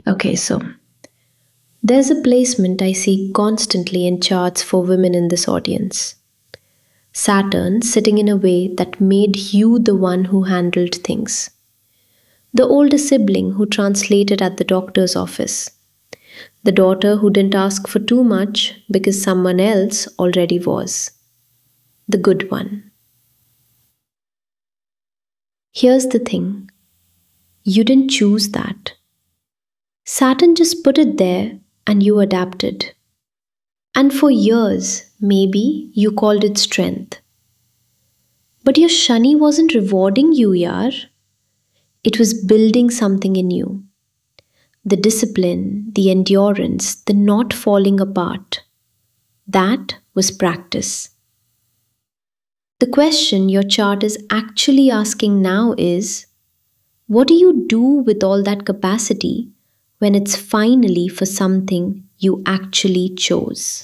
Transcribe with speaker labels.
Speaker 1: Okay, so there's a placement I see constantly in charts for women in this audience. Saturn sitting in a way that made you the one who handled things. The older sibling who translated at the doctor's office. The daughter who didn't ask for too much because someone else already was. The good one. Here's the thing, you didn't choose that. Saturn just put it there and you adapted. And for years, maybe you called it strength. But your Shani wasn't rewarding you, yaar. It was building something in you. The discipline, the endurance, the not falling apart. That was practice. The question your chart is actually asking now is, what do you do with all that capacity when it's finally for something you actually chose?